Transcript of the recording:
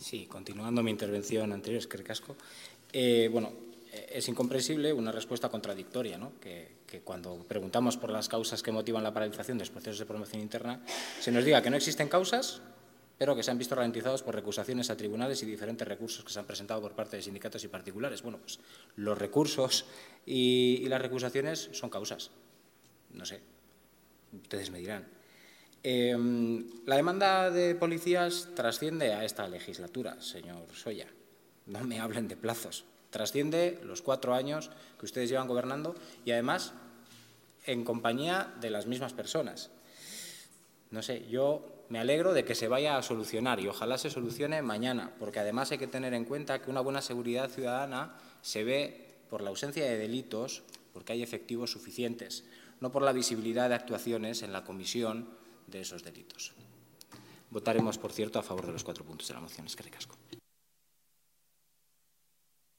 Sí, continuando mi intervención anterior, eskerrik asko. Bueno, es incomprensible una respuesta contradictoria, ¿no? Que cuando preguntamos por las causas que motivan la paralización de los procesos de promoción interna, se nos diga que no existen causas, pero que se han visto ralentizados por recusaciones a tribunales y diferentes recursos que se han presentado por parte de sindicatos y particulares. Bueno, pues los recursos y las recusaciones son causas. No sé, ustedes me dirán. La demanda de policías trasciende a esta legislatura, señor Soya. No me hablen de plazos. Trasciende los 4 años que ustedes llevan gobernando y, además, en compañía de las mismas personas. No sé, yo me alegro de que se vaya a solucionar y ojalá se solucione mañana, porque además hay que tener en cuenta que una buena seguridad ciudadana se ve por la ausencia de delitos, porque hay efectivos suficientes, no por la visibilidad de actuaciones en la comisión de esos delitos. Votaremos, por cierto, a favor de los 4 puntos de la moción. Eskerrik asko.